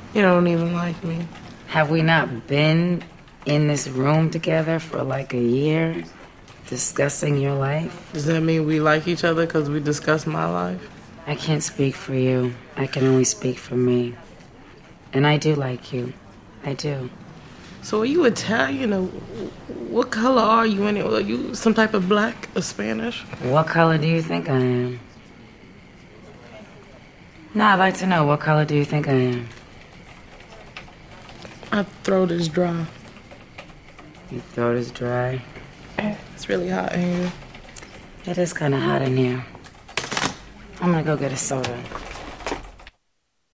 You don't even like me. Have we not been in this room together for like a year, discussing your life? Does that mean we like each other because we discuss my life? I can't speak for you. I can only speak for me. And I do like you. I do. So are you Italian or what color are you anyway? Are you some type of black or Spanish? What color do you think I am? No, I'd like to know, what color do you think I am? My throat is dry. Your throat is dry. It's really hot in here. It is kind of hot in here. I'm gonna go get a soda.